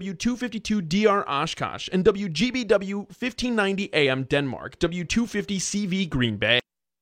W252DR Oshkosh, and WGBW 1590 AM Denmark, W250CV Green Bay.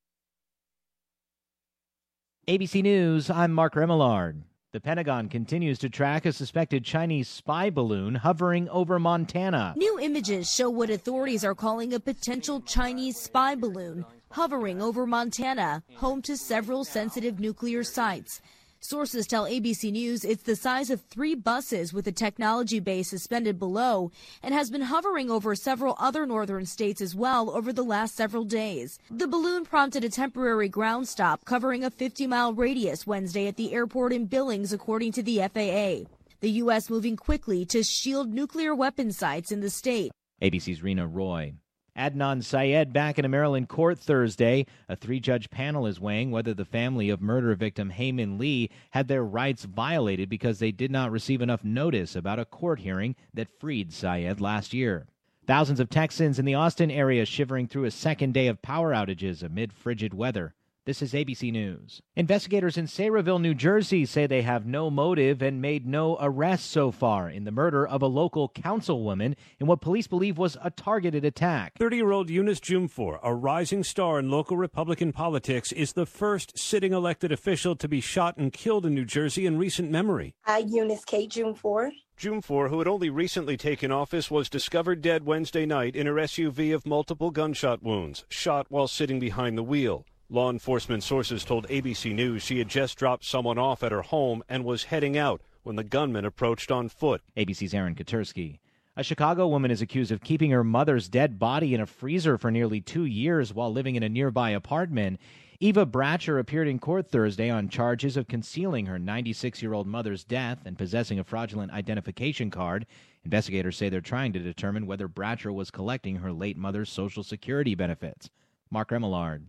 ABC News, I'm Mark Remillard. The Pentagon continues to track a suspected Chinese spy balloon hovering over Montana. New images show what authorities are calling a potential Chinese spy balloon hovering over Montana, home to several sensitive nuclear sites. Sources tell ABC News it's the size of 3 buses with a technology base suspended below and has been hovering over several other northern states as well over the last several days. The balloon prompted a temporary ground stop covering a 50-mile radius Wednesday at the airport in Billings, according to the FAA. The U.S. moving quickly to shield nuclear weapon sites in the state. ABC's Rena Roy. Adnan Syed back in a Maryland court Thursday. A 3-judge panel is weighing whether the family of murder victim Hae-Min Lee had their rights violated because they did not receive enough notice about a court hearing that freed Syed last year. Thousands of Texans in the Austin area shivering through a second day of power outages amid frigid weather. This is ABC News. Investigators in Sayreville, New Jersey say they have no motive and made no arrests so far in the murder of a local councilwoman in what police believe was a targeted attack. 30-year-old Eunice Jumfor, a rising star in local Republican politics, is the first sitting elected official to be shot and killed in New Jersey in recent memory. Eunice K. Jumfor. Jumfor, who had only recently taken office, was discovered dead Wednesday night in her SUV of multiple gunshot wounds, shot while sitting behind the wheel. Law enforcement sources told ABC News she had just dropped someone off at her home and was heading out when the gunman approached on foot. ABC's Aaron Katursky. A Chicago woman is accused of keeping her mother's dead body in a freezer for nearly 2 years while living in a nearby apartment. Eva Bratcher appeared in court Thursday on charges of concealing her 96-year-old mother's death and possessing a fraudulent identification card. Investigators say they're trying to determine whether Bratcher was collecting her late mother's Social Security benefits. Mark Remillard,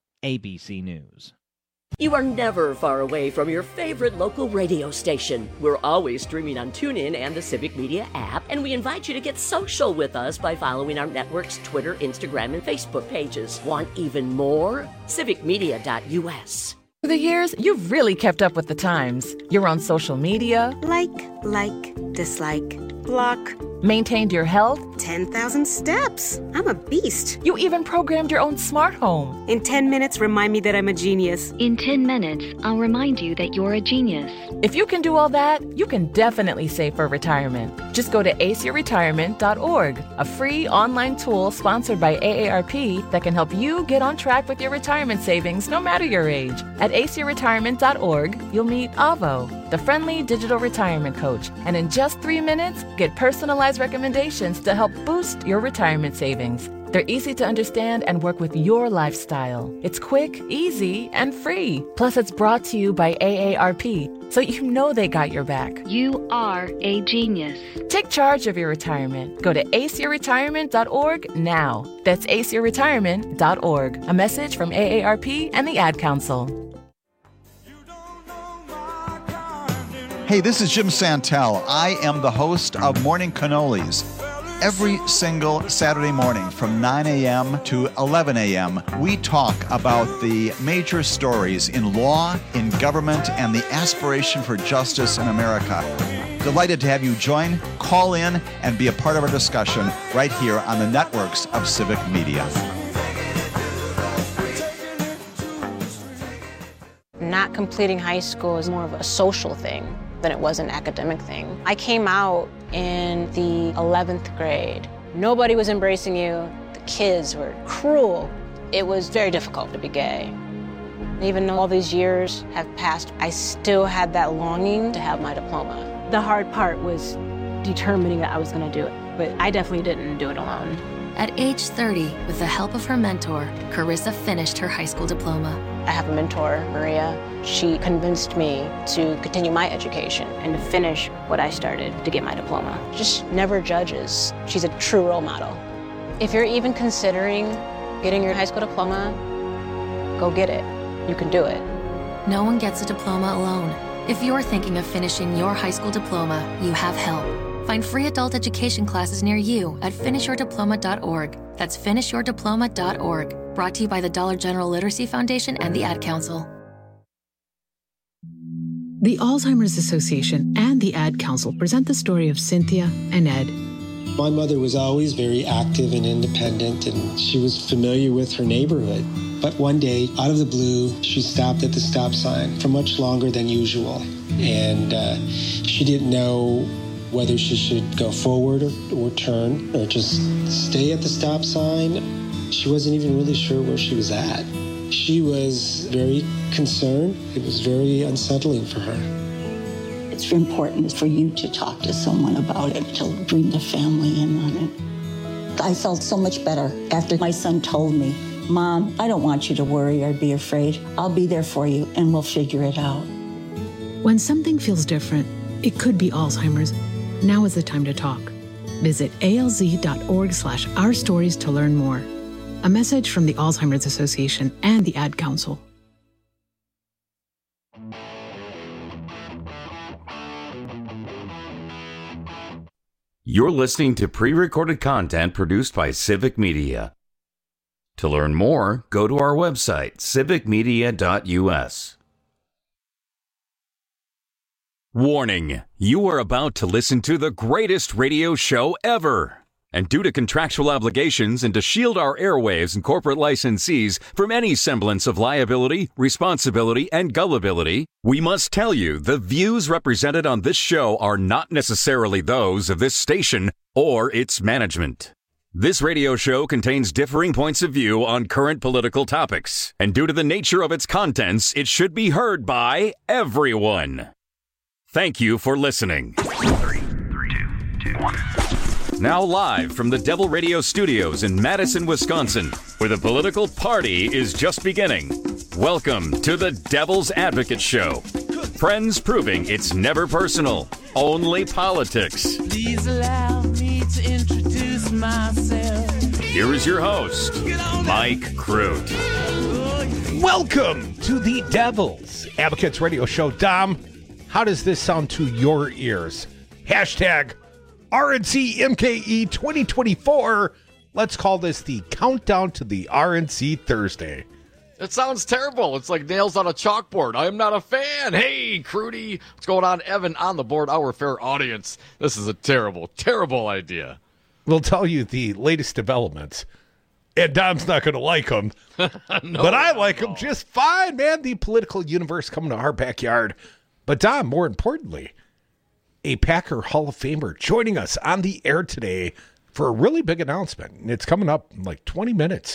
ABC News. You are never far away from your favorite local radio station. We're always streaming on TuneIn and the Civic Media app, and we invite you to get social with us by following our network's Twitter, Instagram, and Facebook pages. Want even more? civicmedia.us. Over the years, you've really kept up with the times. You're on social media. Like, dislike, block. Maintained your health. 10,000 steps. I'm a beast. You even programmed your own smart home. In 10 minutes, remind me that I'm a genius. In 10 minutes, I'll remind you that you're a genius. If you can do all that, you can definitely save for retirement. Just go to aceyourretirement.org, a free online tool sponsored by AARP that can help you get on track with your retirement savings no matter your age. At aceyourretirement.org, you'll meet Avo, the friendly digital retirement coach, and in just 3 minutes, get personalized recommendations to help boost your retirement savings. They're easy to understand and work with your lifestyle. It's quick, easy, and free. Plus, it's brought to you by AARP, so you know they got your back. You are a genius. Take charge of your retirement. Go to aceyourretirement.org now. That's aceyourretirement.org. A message from AARP and the Ad Council. Hey, this is Jim Santel. I am the host of Morning Cannolis. Every single Saturday morning from 9 a.m. to 11 a.m., we talk about the major stories in law, in government, and the aspiration for justice in America. Delighted to have you join, call in, and be a part of our discussion right here on the networks of Civic Media. Not completing high school is more of a social thing than it was an academic thing. I came out in the 11th grade. Nobody was embracing you. The kids were cruel. It was very difficult to be gay. Even though all these years have passed, I still had that longing to have my diploma. The hard part was determining that I was going to do it, but I definitely didn't do it alone. At age 30, with the help of her mentor, Carissa finished her high school diploma. I have a mentor, Maria. She convinced me to continue my education and to finish what I started to get my diploma. Just never judges. She's a true role model. If you're even considering getting your high school diploma, go get it. You can do it. No one gets a diploma alone. If you're thinking of finishing your high school diploma, you have help. Find free adult education classes near you at finishyourdiploma.org. That's finishyourdiploma.org. Brought to you by the Dollar General Literacy Foundation and the Ad Council. The Alzheimer's Association and the Ad Council present the story of Cynthia and Ed. My mother was always very active and independent, and she was familiar with her neighborhood. But one day, out of the blue, she stopped at the stop sign for much longer than usual. And she didn't know whether she should go forward or turn or just stay at the stop sign. She wasn't even really sure where she was at. She was very concerned. It was very unsettling for her. It's important for you to talk to someone about it, to bring the family in on it. I felt so much better after my son told me, Mom, I don't want you to worry or be afraid. I'll be there for you and we'll figure it out. When something feels different, it could be Alzheimer's. Now is the time to talk. Visit alz.org/ourstories to learn more. A message from the Alzheimer's Association and the Ad Council. You're listening to pre-recorded content produced by Civic Media. To learn more, go to our website, civicmedia.us. Warning, you are about to listen to the greatest radio show ever. And due to contractual obligations and to shield our airwaves and corporate licensees from any semblance of liability, responsibility, and gullibility, we must tell you the views represented on this show are not necessarily those of this station or its management. This radio show contains differing points of view on current political topics, and due to the nature of its contents, it should be heard by everyone. Thank you for listening. 3, 2, 1. Now live from the Devil Radio Studios in Madison, Wisconsin, where the political party is just beginning. Welcome to the Devil's Advocate Show. Friends proving it's never personal, only politics. Please allow me to introduce myself. Here is your host, Mike Crute. Welcome to the Devil's Advocates Radio Show. Dom, how does this sound to your ears? Hashtag RNC MKE 2024. Let's call this the countdown to the RNC Thursday. It sounds terrible. It's like nails on a chalkboard. I am not a fan. Hey, Crudy. What's going on? Evan on the board, our fair audience. This is a terrible, terrible idea. We'll tell you the latest developments. And Dom's not going to like them. No, but I like them just fine, man. The political universe coming to our backyard. But Dom, more importantly, a Packer Hall of Famer joining us on the air today for a really big announcement. And it's coming up in like 20 minutes.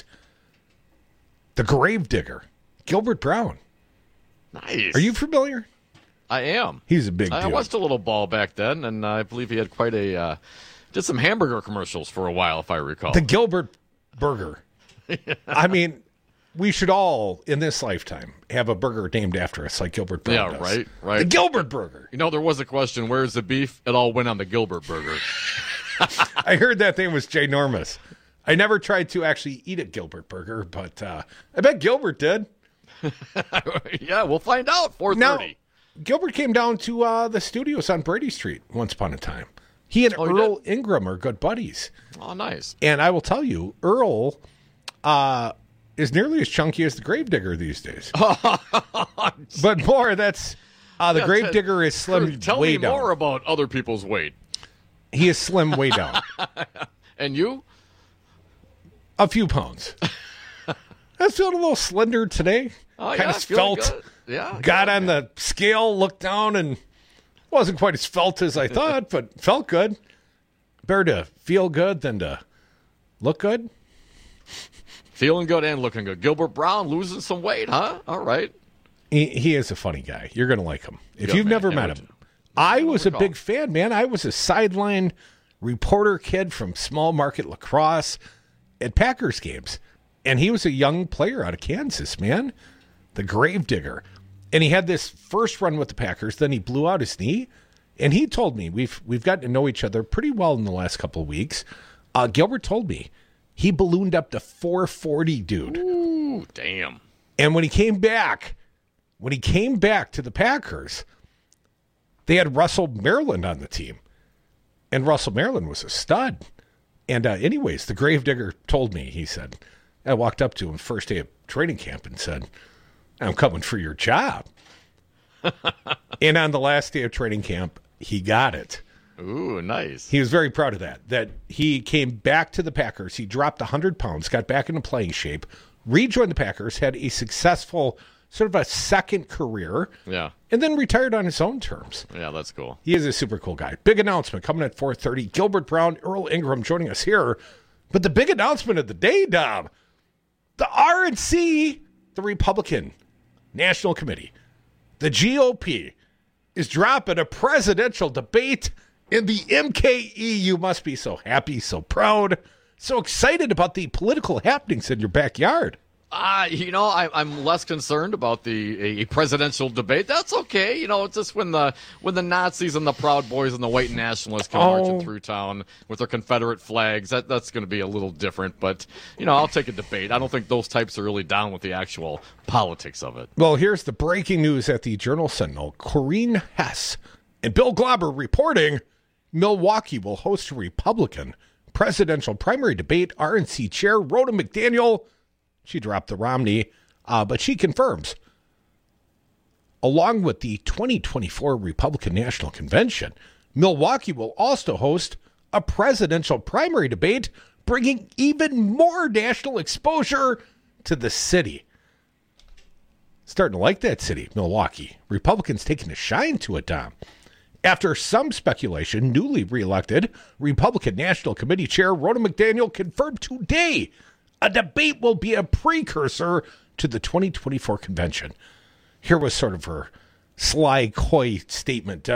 The Gravedigger, Gilbert Brown. Nice. Are you familiar? I am. He's a big dude. I watched a little ball back then, and I believe he had quite a, did some hamburger commercials for a while, if I recall. The Gilbert Burger. I mean, we should all, in this lifetime, have a burger named after us like Gilbert Brown does. Yeah, right. The Gilbert Burger. You know, there was a question, where's the beef? It all went on the Gilbert Burger. I heard that thing was ginormous. I never tried to actually eat a Gilbert Burger, but I bet Gilbert did. Yeah, we'll find out. 4:30. Now, Gilbert came down to the studios on Brady Street once upon a time. He and Earl Ingram are good buddies. Oh, nice. And I will tell you, Earl is nearly as chunky as the Gravedigger these days. But more, that's the Gravedigger is slim tell way me down. more about other people's weight. He is slim way down. And you? A few pounds. I was feeling a little slender today. Oh, kind of felt. Yeah. Got on the scale, looked down, and wasn't quite as felt as I thought, but felt good. Better to feel good than to look good. Feeling good and looking good. Gilbert Brown losing some weight, huh? All right. He is a funny guy. You're going to like him. If Good you've man. never met him. I was a big fan, man. I was a sideline reporter kid from small market lacrosse at Packers games. And he was a young player out of Kansas, man. The Gravedigger. And he had this first run with the Packers. Then he blew out his knee. And he told me, we've gotten to know each other pretty well in the last couple of weeks. Gilbert told me he ballooned up to 440, dude. Ooh, damn. And when he came back to the Packers, they had Russell Maryland on the team. And Russell Maryland was a stud. And anyways, the Gravedigger told me, he said, I walked up to him first day of training camp and said, I'm coming for your job. And on the last day of training camp, he got it. Ooh, nice. He was very proud of that he came back to the Packers. He dropped 100 pounds, got back into playing shape, rejoined the Packers, had a successful sort of a second career, and then retired on his own terms. Yeah, that's cool. He is a super cool guy. Big announcement coming at 4:30. Gilbert Brown, Earl Ingram joining us here. But the big announcement of the day, Dom, the RNC, the Republican National Committee, the GOP, is dropping a presidential debate in the MKE. You must be so happy, so proud, so excited about the political happenings in your backyard. I'm less concerned about a presidential debate. That's okay. It's just when the Nazis and the Proud Boys and the white nationalists come marching through town with their Confederate flags, that's going to be a little different. But, I'll take a debate. I don't think those types are really down with the actual politics of it. Well, here's the breaking news at the Journal-Sentinel. Corrine Hess and Bill Glauber reporting Milwaukee will host a Republican presidential primary debate. RNC Chair Rhoda McDaniel, she dropped the Romney, but she confirms, along with the 2024 Republican National Convention, Milwaukee will also host a presidential primary debate, bringing even more national exposure to the city. Starting to like that city, Milwaukee. Republicans taking a shine to it, Dom. After some speculation, newly reelected Republican National Committee Chair Rhoda McDaniel confirmed today a debate will be a precursor to the 2024 convention. Here was sort of her sly, coy statement.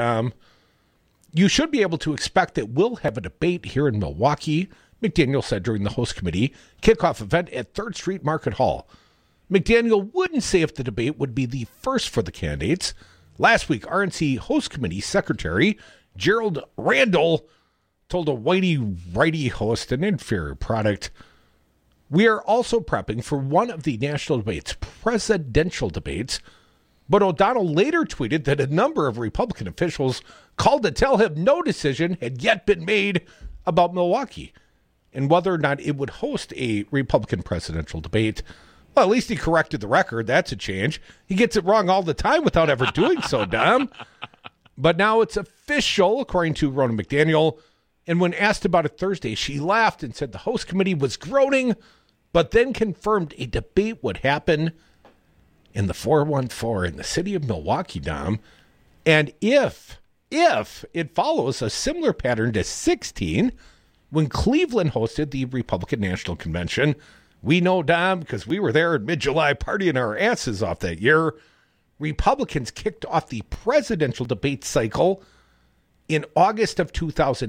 You should be able to expect that we'll have a debate here in Milwaukee, McDaniel said during the host committee kickoff event at 3rd Street Market Hall. McDaniel wouldn't say if the debate would be the first for the candidates. Last week, RNC host committee secretary Gerald Randall told a whitey-righty host, an inferior product, we are also prepping for one of the national debates, presidential debates. But O'Donnell later tweeted that a number of Republican officials called to tell him no decision had yet been made about Milwaukee and whether or not it would host a Republican presidential debate. Well, at least he corrected the record. That's a change. He gets it wrong all the time without ever doing so, Dom. But now it's official, according to Rhoda McDaniel. And when asked about it Thursday, she laughed and said the host committee was groaning, but then confirmed a debate would happen in the 414 in the city of Milwaukee, Dom. And if it follows a similar pattern to 16, when Cleveland hosted the Republican National Convention, we know, Dom, because we were there in mid-July partying our asses off that year, Republicans kicked off the presidential debate cycle in August of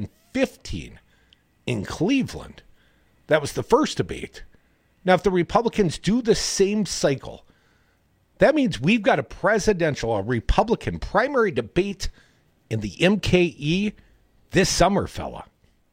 2015 in Cleveland. That was the first debate. Now, if the Republicans do the same cycle, that means we've got a Republican primary debate in the MKE this summer, fella.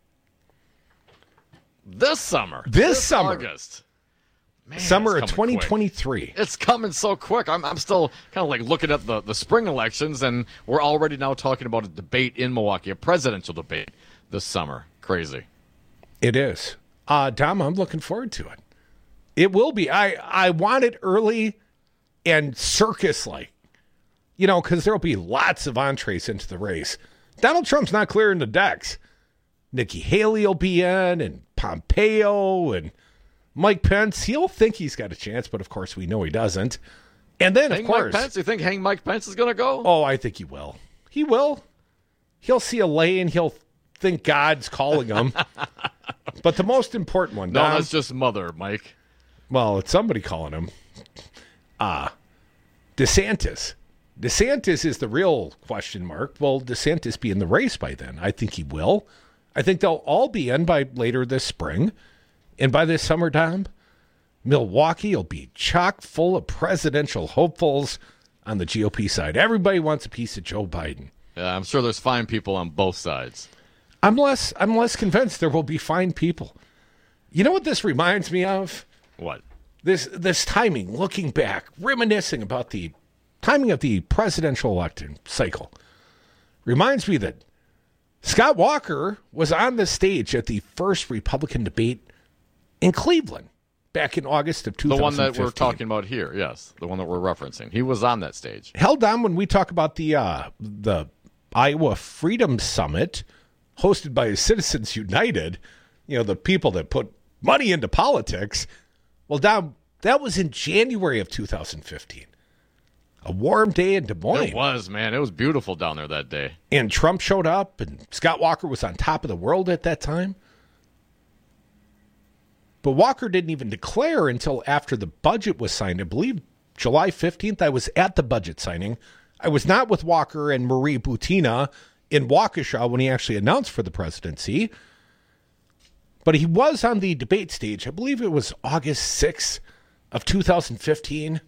This summer. This summer. August. Man, summer of 2023. Quick. It's coming so quick. I'm still kind of like looking at the spring elections, and we're already now talking about a debate in Milwaukee, a presidential debate this summer. Crazy. It is. Dom, I'm looking forward to it. It will be. I want it early and circus-like, because there'll be lots of entrees into the race. Donald Trump's not clearing the decks. Nikki Haley will be in, and Pompeo, and Mike Pence. He'll think he's got a chance, but of course we know he doesn't. And then, of course, Mike Pence. You think Mike Pence is going to go? Oh, I think he will. He will. He'll see a lane. He'll think God's calling him. But the most important one, Dom, that's just mother, Mike. Well, it's somebody calling him. DeSantis. DeSantis is the real question mark. Will DeSantis be in the race by then? I think he will. I think they'll all be in by later this spring. And by this summer, Dom, Milwaukee will be chock full of presidential hopefuls on the GOP side. Everybody wants a piece of Joe Biden. Yeah, I'm sure there's fine people on both sides. I'm less convinced there will be fine people. You know what this reminds me of? What? This timing, looking back, reminiscing about the timing of the presidential election cycle, reminds me that Scott Walker was on the stage at the first Republican debate in Cleveland back in August of 2015. The one that we're talking about here, yes. The one that we're referencing. He was on that stage. Held on when we talk about the Iowa Freedom Summit hosted by Citizens United, the people that put money into politics. Well, Dom, that was in January of 2015. A warm day in Des Moines. It was, man. It was beautiful down there that day. And Trump showed up, and Scott Walker was on top of the world at that time. But Walker didn't even declare until after the budget was signed. I believe July 15th, I was at the budget signing. I was not with Walker and Marie Butina in Waukesha when he actually announced for the presidency. But he was on the debate stage. I believe it was August 6th of 2015.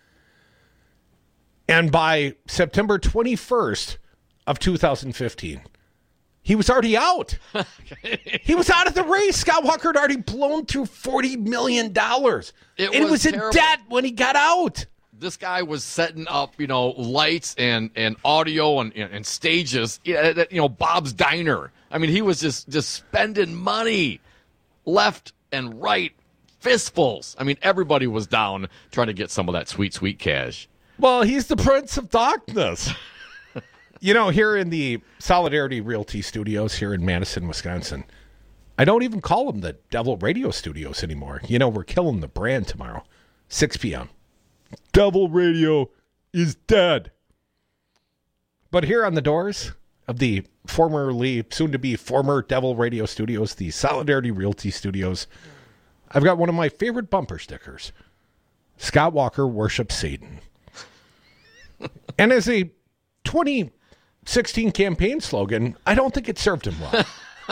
And by September 21st of 2015, he was already out. He was out of the race. Scott Walker had already blown through $40 million. He was in debt when he got out. This guy was setting up, lights and audio and stages at Bob's Diner. I mean, he was just spending money left and right, fistfuls. I mean, everybody was down trying to get some of that sweet, sweet cash. Well, he's the Prince of Darkness. Here in the Solidarity Realty Studios here in Madison, Wisconsin, I don't even call them the Devil Radio Studios anymore. We're killing the brand tomorrow, 6 p.m. Devil Radio is dead. But here on the doors of the soon-to-be former Devil Radio Studios, the Solidarity Realty Studios, I've got one of my favorite bumper stickers. Scott Walker worships Satan. And as a 2016 campaign slogan, I don't think it served him well.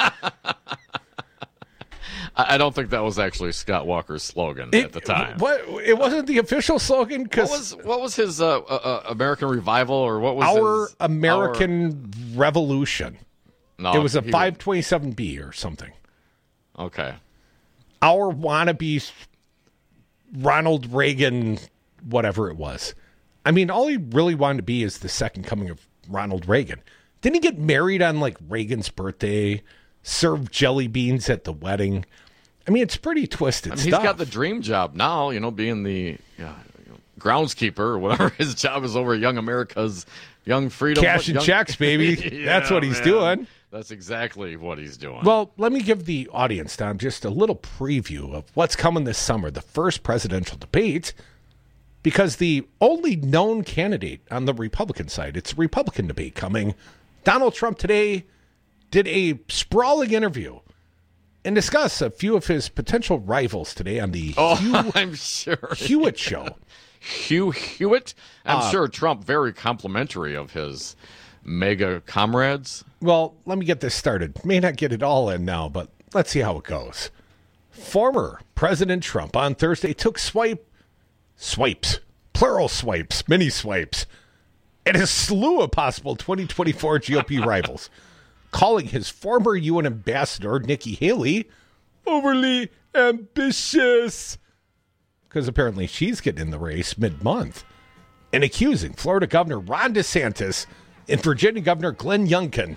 I don't think that was actually Scott Walker's slogan at the time. It wasn't the official slogan? What was his American Revival, or what was Our American Revolution? No, it was a 527B or something. Okay. Our wannabe Ronald Reagan, whatever it was. I mean, all he really wanted to be is the second coming of Ronald Reagan. Didn't he get married on, Reagan's birthday? Serve jelly beans at the wedding? I mean, it's pretty twisted stuff. He's got the dream job now, being the groundskeeper or whatever his job is over at Young America's Young Freedom. Cashing checks, baby. That's what he's doing. That's exactly what he's doing. Well, let me give the audience, Tom, just a little preview of what's coming this summer, the first presidential debate. Because the only known candidate on the Republican side, it's a Republican debate coming. Donald Trump today did a sprawling interview and discussed a few of his potential rivals today on the I'm sure Hewitt show. Hugh Hewitt? I'm sure Trump very complimentary of his mega comrades. Well, let me get this started. May not get it all in now, but let's see how it goes. Former President Trump on Thursday took swipes, plural swipes, mini swipes, at a slew of possible 2024 GOP rivals, calling his former UN ambassador, Nikki Haley, overly ambitious, because apparently she's getting in the race mid-month, and accusing Florida Governor Ron DeSantis and Virginia Governor Glenn Youngkin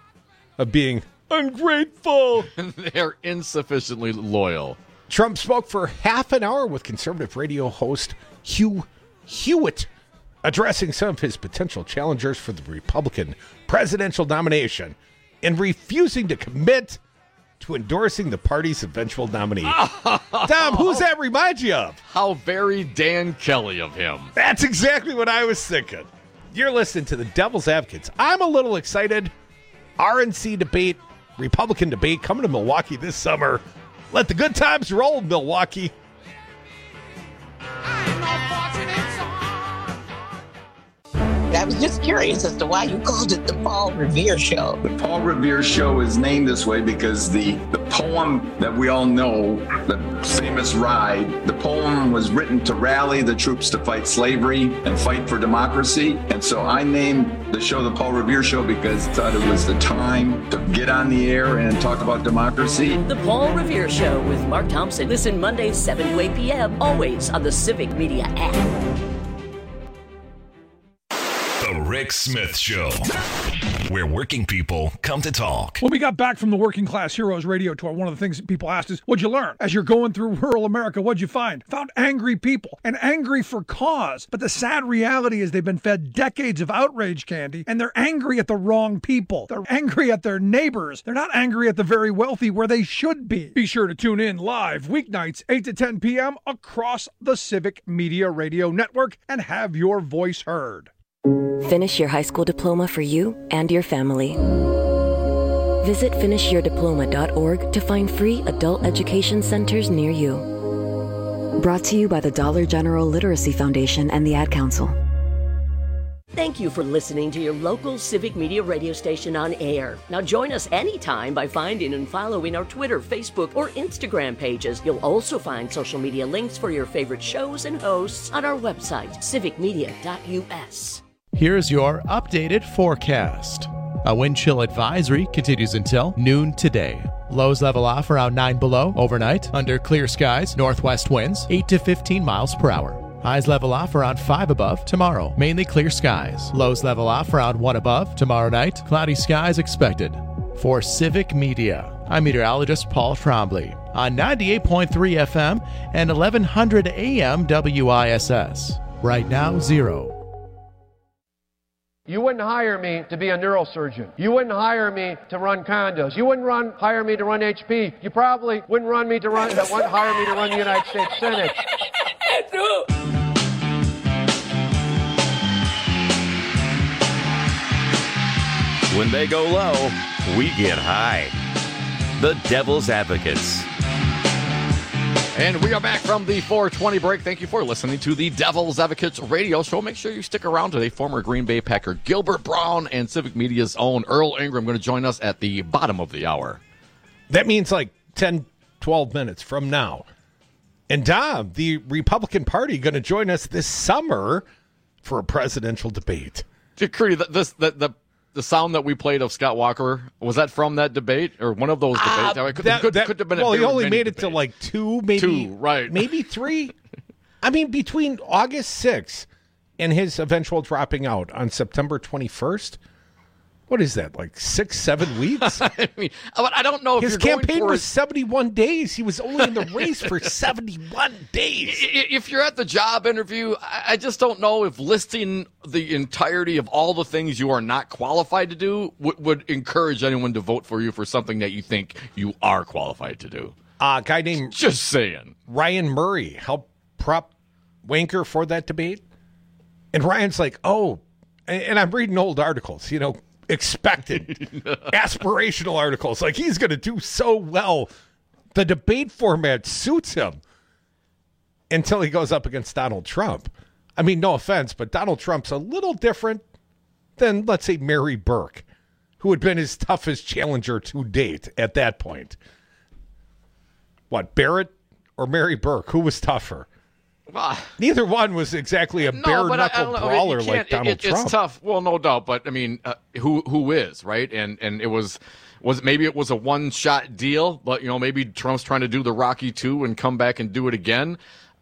of being ungrateful. They're insufficiently loyal. Trump spoke for half an hour with conservative radio host Hugh Hewitt, addressing some of his potential challengers for the Republican presidential nomination and refusing to commit to endorsing the party's eventual nominee. Tom, who's that remind you of? How very Dan Kelly of him. That's exactly what I was thinking. You're listening to the Devil's Advocates. I'm a little excited. RNC debate, Republican debate coming to Milwaukee this summer. Let the good times roll, Milwaukee. I was just curious as to why you called it the Paul Revere Show. The Paul Revere Show is named this way because the poem that we all know, the famous Ride, the poem was written to rally the troops to fight slavery and fight for democracy. And so I named the show the Paul Revere Show because I thought it was the time to get on the air and talk about democracy. The Paul Revere Show with Mark Thompson. Listen Mondays 7 to 8 p.m. always on the Civic Media app. The Rick Smith Show. where working people come to talk. When we got back from the Working Class Heroes radio tour, one of the things that people asked is, what'd you learn? As you're going through rural America, what'd you find? Found angry people, and angry for cause. But the sad reality is they've been fed decades of outrage candy, and they're angry at the wrong people. They're angry at their neighbors. They're not angry at the very wealthy where they should be. Be sure to tune in live weeknights 8 to 10 p.m. across the Civic Media Radio Network and have your voice heard. Finish your high school diploma for you and your family. Visit finishyourdiploma.org to find free adult education centers near you. Brought to you by the Dollar General Literacy Foundation and the Ad Council. Thank you for listening to your local Civic Media radio station on air. Now join us anytime by finding and following our Twitter, Facebook, or Instagram pages. You'll also find social media links for your favorite shows and hosts on our website, civicmedia.us. Here's your updated forecast. A wind chill advisory continues until noon today. Lows level off around 9 below overnight. Under clear skies, northwest winds 8 to 15 miles per hour. Highs level off around 5 above tomorrow. Mainly clear skies. Lows level off around 1 above tomorrow night. Cloudy skies expected. For Civic Media, I'm meteorologist Paul Trombley on 98.3 FM and 1100 AM WISS. Right now, 0. You wouldn't hire me to be a neurosurgeon. You wouldn't hire me to run condos. You wouldn't hire me to run HP. You probably wouldn't hire me to run the United States Senate. When they go low, we get high. The Devil's Advocates. And we are back from the 420 break. Thank you for listening to the Devil's Advocates radio show. Make sure you stick around today. Former Green Bay Packer Gilbert Brown and Civic Media's own Earl Ingram going to join us at the bottom of the hour. That means like 10, 12 minutes from now. And Dom, the Republican Party, going to join us this summer for a presidential debate. Curry, the sound that we played of Scott Walker, was that from that debate or one of those debates? Could have been. Well, he only made it to like 2, maybe 2, right? Maybe 3. I mean, between August 6th and his eventual dropping out on September 21st, what is that, like 6-7 weeks? I mean, I don't know if his campaign was 71 days. He was only in the race for 71 days. If you're at the job interview, I just don't know if listing the entirety of all the things you are not qualified to do would encourage anyone to vote for you for something that you think you are qualified to do. A guy named just saying Ryan Murray helped prop Wanker for that debate, and Ryan's like, oh, and I'm reading old articles, expected aspirational articles like he's going to do so well. The debate format suits him until he goes up against Donald Trump. I mean, no offense, but Donald Trump's a little different than, let's say, Mary Burke, who had been his toughest challenger to date at that point. What, Barrett or Mary Burke? Who was tougher? Neither one was exactly a bare-knuckle brawler like Donald Trump. It's tough. Well, no doubt. But, I mean, who is, right? And it was maybe it was a one-shot deal, but, maybe Trump's trying to do the Rocky II and come back and do it again.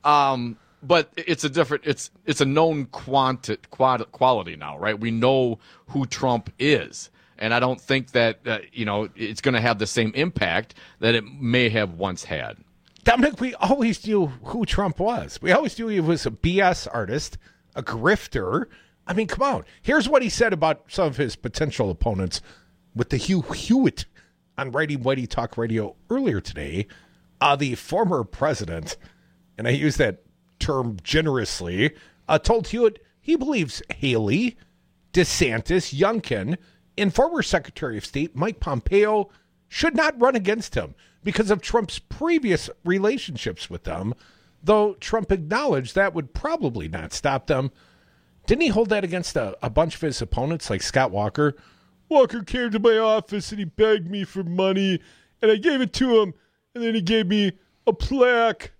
But it's a known quality now, right? We know who Trump is. And I don't think that, it's going to have the same impact that it may have once had. Dominic, we always knew who Trump was. We always knew he was a BS artist, a grifter. I mean, come on. Here's what he said about some of his potential opponents with the Hugh Hewitt on Righty Whitey Talk Radio earlier today. The former president, and I use that term generously, told Hewitt he believes Haley, DeSantis, Youngkin, and former Secretary of State Mike Pompeo should not run against him because of Trump's previous relationships with them, though Trump acknowledged that would probably not stop them. Didn't he hold that against a bunch of his opponents like Scott Walker? Walker came to my office and he begged me for money, and I gave it to him, and then he gave me a plaque.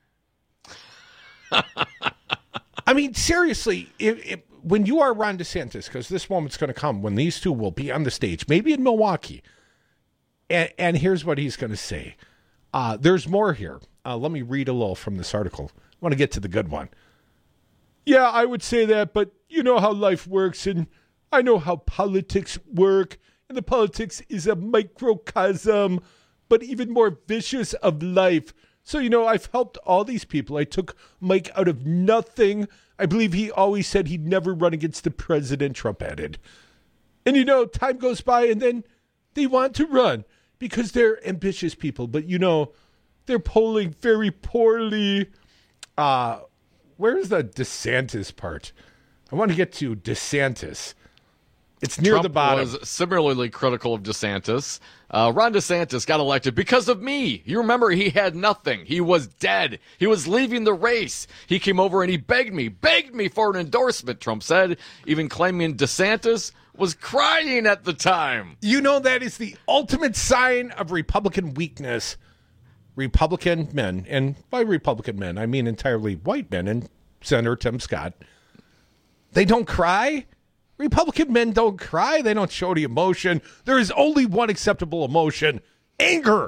I mean, seriously, when you are Ron DeSantis, because this moment's going to come when these two will be on the stage, maybe in Milwaukee, and here's what he's going to say. There's more here. Let me read a little from this article. I want to get to the good one. Yeah, I would say that, but you know how life works, and I know how politics work, and the politics is a microcosm, but even more vicious of life. So, I've helped all these people. I took Mike out of nothing. I believe he always said he'd never run against the president, Trump added. And, time goes by, and then they want to run because they're ambitious people. But, they're polling very poorly. Where's the DeSantis part? I want to get to DeSantis. It's near Trump the bottom. Was similarly critical of DeSantis. Ron DeSantis got elected because of me. You remember, he had nothing. He was dead. He was leaving the race. He came over and he begged me for an endorsement, Trump said, even claiming DeSantis was crying at the time. That is the ultimate sign of Republican weakness. Republican men, and by Republican men, I mean entirely white men, and Senator Tim Scott, they don't cry. Republican men don't cry. They don't show the emotion. There is only one acceptable emotion: anger.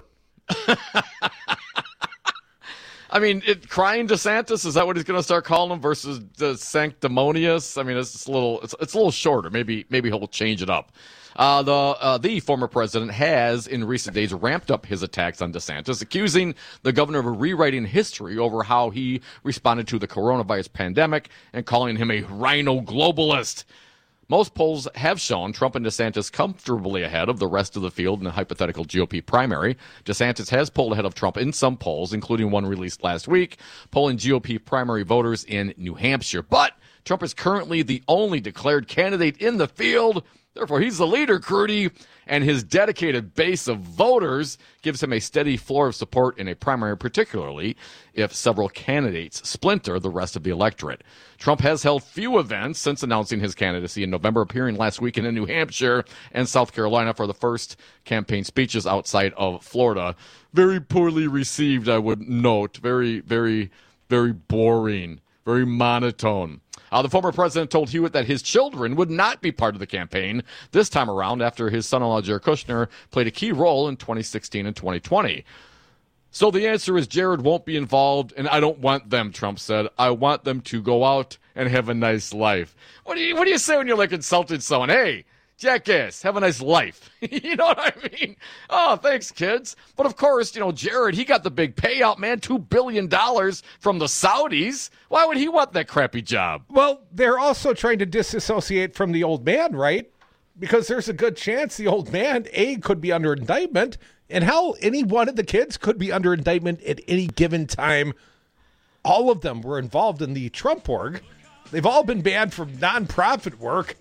I mean, crying DeSantis, is that what he's going to start calling him versus the sanctimonious? I mean, it's a little shorter. Maybe he'll change it up. The former president has, in recent days, ramped up his attacks on DeSantis, accusing the governor of rewriting history over how he responded to the coronavirus pandemic and calling him a rhino globalist. Most polls have shown Trump and DeSantis comfortably ahead of the rest of the field in a hypothetical GOP primary. DeSantis has pulled ahead of Trump in some polls, including one released last week, polling GOP primary voters in New Hampshire. But Trump is currently the only declared candidate in the field. Therefore, he's the leader, Crudy, and his dedicated base of voters gives him a steady floor of support in a primary, particularly if several candidates splinter the rest of the electorate. Trump has held few events since announcing his candidacy in November, appearing last weekend in New Hampshire and South Carolina for the first campaign speeches outside of Florida. Very poorly received, I would note. Very, very, very boring, very monotone. The former president told Hewitt that his children would not be part of the campaign this time around after his son-in-law, Jared Kushner, played a key role in 2016 and 2020. So the answer is Jared won't be involved, and I don't want them, Trump said. I want them to go out and have a nice life. What do you say when you're like insulting someone? Hey, jackass, have a nice life. You know what I mean? Oh, thanks, kids. But of course, Jared, he got the big payout, man, $2 billion from the Saudis. Why would he want that crappy job? Well, they're also trying to disassociate from the old man, right? Because there's a good chance the old man, A, could be under indictment, and hell, any one of the kids could be under indictment at any given time. All of them were involved in the Trump org. They've all been banned from nonprofit work.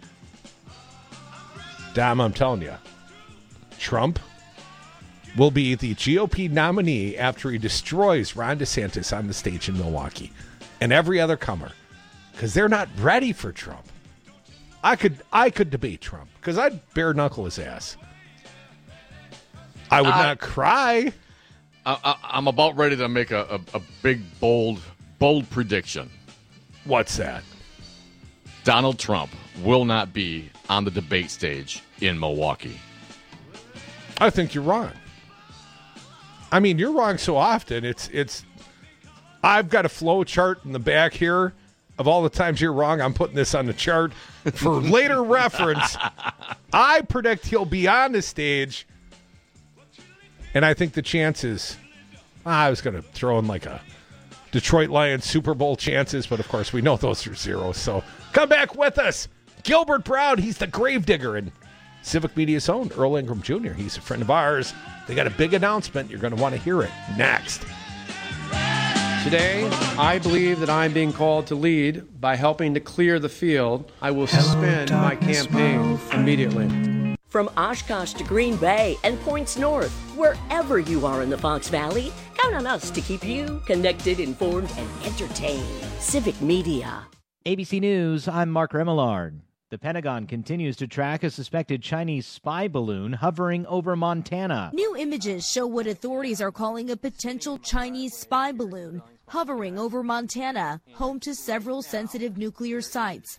Dom, I'm telling you, Trump will be the GOP nominee after he destroys Ron DeSantis on the stage in Milwaukee and every other comer, because they're not ready for Trump. I could debate Trump because I'd bare knuckle his ass. I would not cry. I'm about ready to make a big, bold prediction. What's that? Donald Trump will not be on the debate stage in Milwaukee. I think you're wrong. I mean, you're wrong so often. It's. I've got a flow chart in the back here of all the times you're wrong. I'm putting this on the chart for later reference. I predict he'll be on the stage, and I think the chances. I was going to throw in like a Detroit Lions Super Bowl chances, but of course we know those are zero. So come back with us. Gilbert Brown, he's the gravedigger, and Civic Media's own Earl Ingram Jr. He's a friend of ours. They got a big announcement. You're going to want to hear it next. Today, I believe that I'm being called to lead by helping to clear the field. I will suspend my campaign immediately. From Oshkosh to Green Bay and points north, wherever you are in the Fox Valley, count on us to keep you connected, informed, and entertained. Civic Media. ABC News, I'm Mark Remillard. The Pentagon continues to track a suspected Chinese spy balloon hovering over Montana. New images show what authorities are calling a potential Chinese spy balloon hovering over Montana, home to several sensitive nuclear sites.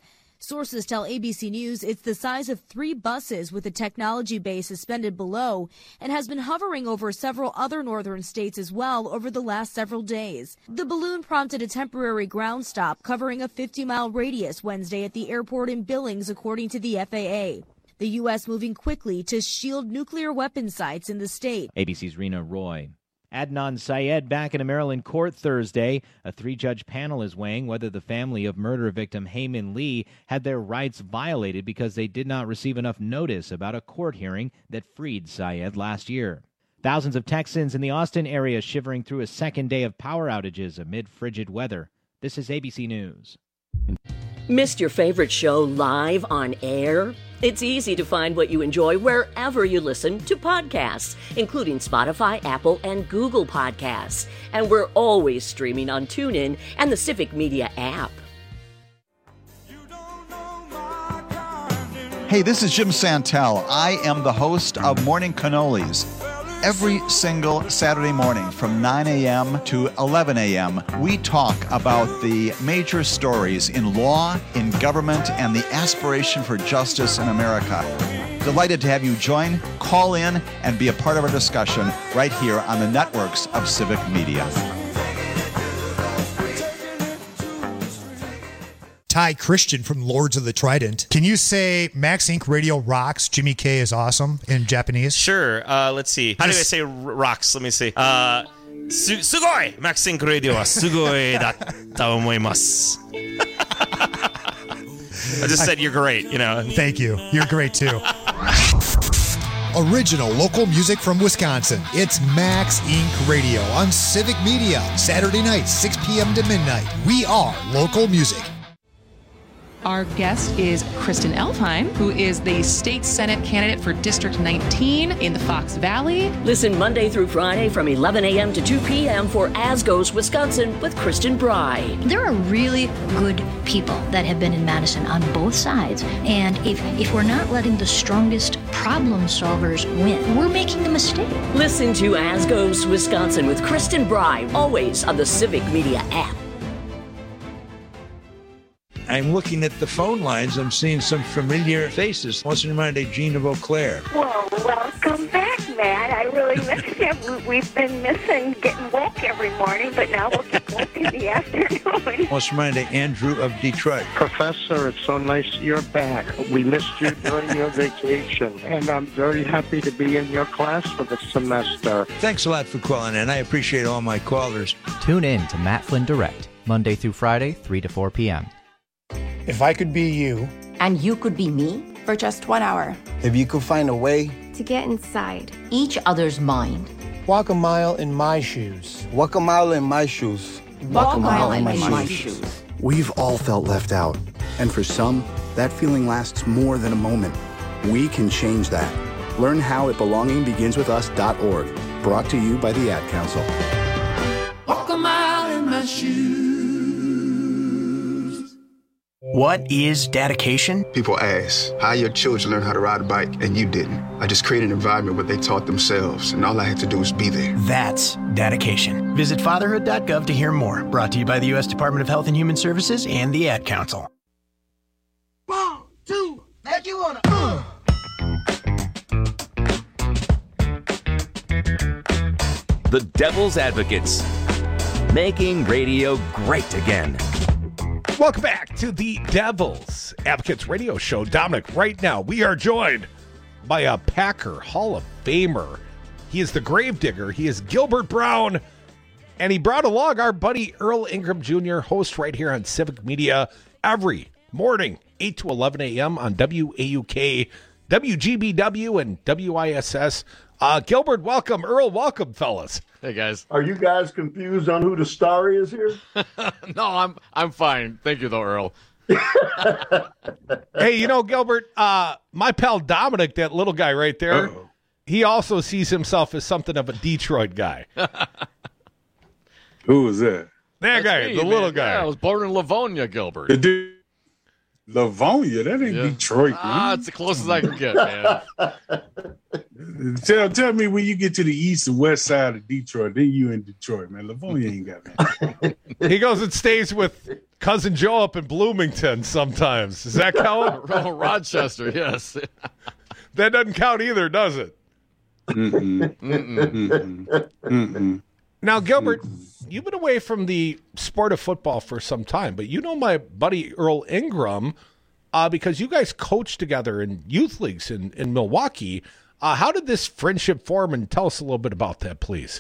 Sources tell ABC News it's the size of 3 buses with a technology bay suspended below and has been hovering over several other northern states as well over the last several days. The balloon prompted a temporary ground stop covering a 50-mile radius Wednesday at the airport in Billings, according to the FAA. The U.S. moving quickly to shield nuclear weapon sites in the state. ABC's Rena Roy. Adnan Syed back in a Maryland court Thursday. A 3-judge panel is weighing whether the family of murder victim Hae-Min Lee had their rights violated because they did not receive enough notice about a court hearing that freed Syed last year. Thousands of Texans in the Austin area shivering through a second day of power outages amid frigid weather. This is ABC News. Missed your favorite show live on air? It's easy to find what you enjoy wherever you listen to podcasts, including Spotify, Apple, and Google Podcasts. And we're always streaming on TuneIn and the Civic Media app. Hey, this is Jim Santel. I am the host of Morning Cannolis. Every single Saturday morning from 9 a.m. to 11 a.m., we talk about the major stories in law, in government, and the aspiration for justice in America. Delighted to have you join, call in, and be a part of our discussion right here on the networks of Civic Media. Ty Christian from Lords of the Trident. Can you say Max Inc. Radio rocks, Jimmy K is awesome in Japanese? Sure. Let's see. How do I say rocks? Let me see. Sugoi! Max Inc. Radio wa sugoi datta omoimasu. I just said you're great, you know. Thank you. You're great too. Original local music from Wisconsin. It's Max Inc. Radio on Civic Media. Saturday night, 6 p.m. to midnight. We are local music. Our guest is Kristen Elfheim, who is the state Senate candidate for District 19 in the Fox Valley. Listen Monday through Friday from 11 a.m. to 2 p.m. for As Goes Wisconsin with Kristen Bry. There are really good people that have been in Madison on both sides. And if we're not letting the strongest problem solvers win, we're making a mistake. Listen to As Goes Wisconsin with Kristen Bry, always on the Civic Media app. I'm looking at the phone lines. I'm seeing some familiar faces. What's in mind a Gene of Eau Claire? Well, welcome back, Matt. I really missed you. We've been missing getting woke every morning, but now we'll get woke in the afternoon. What's in mind a Andrew of Detroit? Professor, it's so nice you're back. We missed you during your vacation, and I'm very happy to be in your class for the semester. Thanks a lot for calling in. I appreciate all my callers. Tune in to Matt Flynn Direct, Monday through Friday, 3 to 4 p.m. If I could be you. And you could be me for just 1 hour. If you could find a way to get inside each other's mind. Walk a mile in my shoes. Walk a mile in my shoes. Walk a mile in my shoes. We've all felt left out. And for some, that feeling lasts more than a moment. We can change that. Learn how at belongingbeginswithus.org. Brought to you by the Ad Council. Walk a mile in my shoes. What is dedication? People ask, how your children learn how to ride a bike and you didn't? I just created an environment where they taught themselves, and all I had to do was be there. That's dedication. Visit fatherhood.gov to hear more. Brought to you by the U.S. Department of Health and Human Services and the Ad Council. 1, 2, make you wanna. The Devil's Advocates, making radio great again. Welcome back to the Devil's Advocates radio show. Dominic, right now we are joined by a Packer Hall of Famer. He is the gravedigger. He is Gilbert Brown. And he brought along our buddy Earl Ingram Jr., host right here on Civic Media every morning, 8 to 11 a.m. on WAUK, WGBW, and WISS. Gilbert, welcome. Earl, welcome, fellas. Hey, guys. Are you guys confused on who the star is here? No, I'm fine. Thank you, though, Earl. Hey, you know, Gilbert, my pal Dominic, that little guy right there, he also sees himself as something of a Detroit guy. Who is that? That guy, the little guy. Yeah, I was born in Livonia, Gilbert. The dude. Livonia? That ain't Detroit, man. It's the closest I can get, man. Tell me when you get to the east and west side of Detroit, then you in Detroit, man. Livonia ain't got that. He goes and stays with Cousin Joe up in Bloomington sometimes. Does that count? Rochester, yes. That doesn't count either, does it? Now, Gilbert, you've been away from the sport of football for some time, but you know my buddy Earl Ingram because you guys coached together in youth leagues in Milwaukee. How did this friendship form? And tell us a little bit about that, please.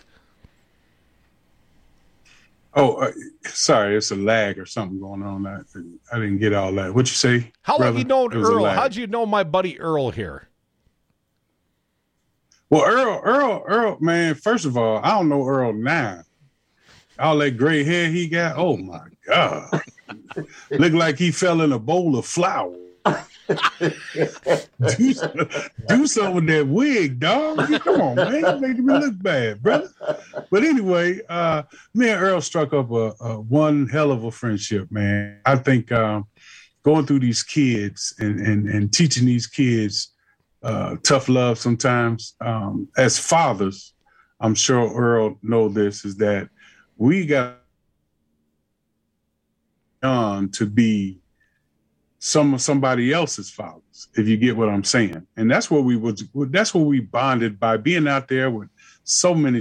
Oh, sorry, it's a lag or something going on. I didn't get all that. What'd you say? How long brother? you known It was a Earl? lag. How'd you know my buddy Earl here? Well, Earl, man, first of all, I don't know Earl now. All that gray hair he got, oh my God. Look like he fell in a bowl of flour. do something with that wig, dog. Come on, man. You're making me look bad, brother. But anyway, me and Earl struck up a one hell of a friendship, man. I think going through these kids and teaching these kids tough love sometimes. As fathers, I'm sure Earl know this, is that we got on to be somebody else's fathers, if you get what I'm saying. And that's what we bonded by being out there with so many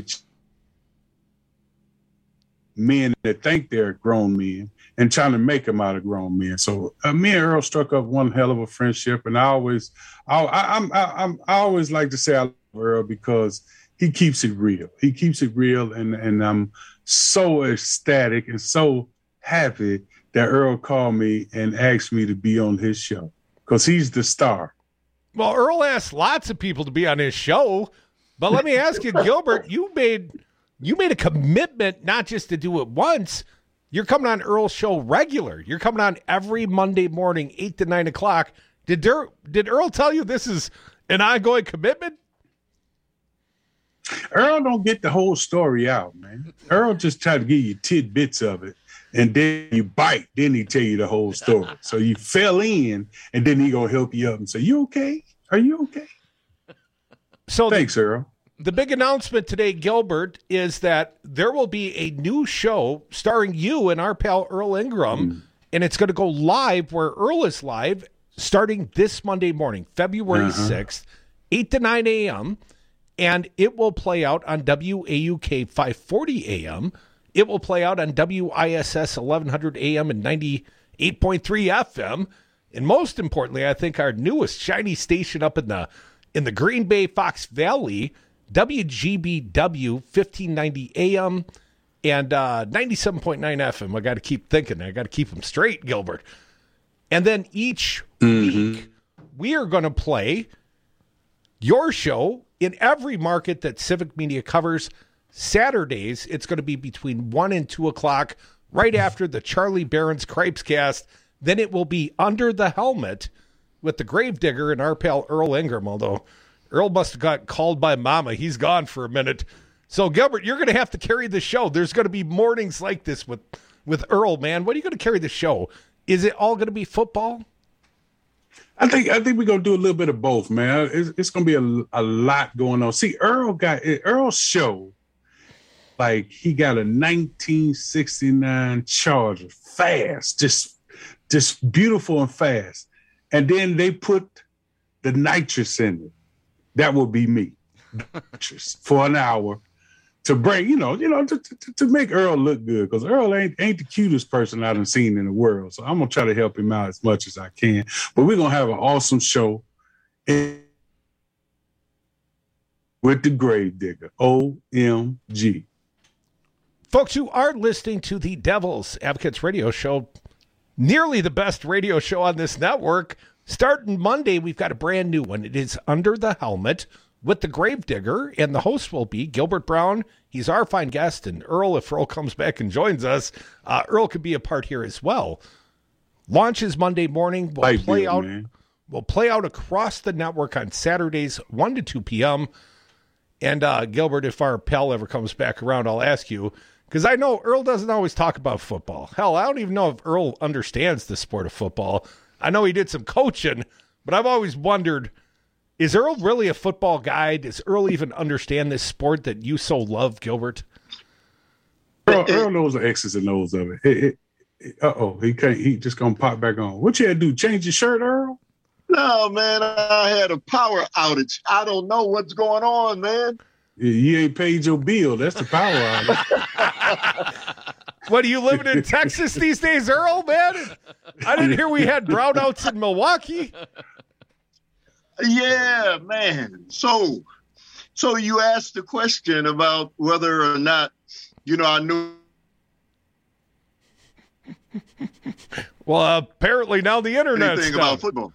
men that think they're grown men and trying to make them out of grown men. So me and Earl struck up one hell of a friendship, and I always like to say I love Earl because he keeps it real. He keeps it real, and I'm so ecstatic and so happy that Earl called me and asked me to be on his show because he's the star. Well, Earl asked lots of people to be on his show, but let me ask you, Gilbert, you made a commitment not just to do it once. You're coming on Earl's show regular. You're coming on every Monday morning, 8 to 9 o'clock. Did Earl tell you this is an ongoing commitment? Earl don't get the whole story out, man. Earl just try to give you tidbits of it, and then you bite. Then he tell you the whole story. So you fell in, and then he gonna help you up and say, "You okay? Are you okay?" So thanks, Earl. The big announcement today, Gilbert, is that there will be a new show starring you and our pal Earl Ingram, and it's going to go live where Earl is live starting this Monday morning, February 6th, 8 to 9 a.m., and it will play out on WAUK 540 a.m. It will play out on WISS 1100 a.m. and 98.3 FM, and most importantly, I think our newest shiny station up in the Green Bay Fox Valley, WGBW 1590 AM and 97.9 FM. I got to keep thinking. I got to keep them straight, Gilbert. And then each week, we are going to play your show in every market that Civic Media covers. Saturdays, it's going to be between 1 and 2 o'clock, right after the Charlie Barron's Cripescast. Then it will be Under the Helmet with the Gravedigger and our pal Earl Ingram, although Earl must have got called by Mama. He's gone for a minute. So, Gilbert, you're going to have to carry the show. There's going to be mornings like this with Earl, man. What are you going to carry the show? Is it all going to be football? I think we're going to do a little bit of both, man. It's going to be a lot going on. See, Earl's show, like he got a 1969 Charger, fast, just beautiful and fast. And then they put the nitrous in it. That will be me, for an hour to bring, to make Earl look good, because Earl ain't the cutest person I've seen in the world. So I'm gonna try to help him out as much as I can. But we're gonna have an awesome show with the Gravedigger. OMG. Folks, you are listening to the Devil's Advocates Radio Show, nearly the best radio show on this network. Starting Monday, we've got a brand new one. It is Under the Helmet with the Gravedigger, and the host will be Gilbert Brown. He's our fine guest, and Earl, if Earl comes back and joins us, Earl could be a part here as well. Launches Monday morning. We'll play out across the network on Saturdays, 1 to 2 p.m. And Gilbert, if our pal ever comes back around, I'll ask you, because I know Earl doesn't always talk about football. Hell, I don't even know if Earl understands the sport of football. I know he did some coaching, but I've always wondered, is Earl really a football guy? Does Earl even understand this sport that you so love, Gilbert? Earl knows the X's and O's of it. He can't. He just gonna pop back on. What you had to do? Change your shirt, Earl? No, man. I had a power outage. I don't know what's going on, man. You ain't paid your bill. That's the power outage. What, are you living in Texas these days, Earl, man? I didn't hear we had brownouts in Milwaukee. Yeah, man. So you asked the question about whether or not, I knew. Well, apparently now the internet's anything down. about football.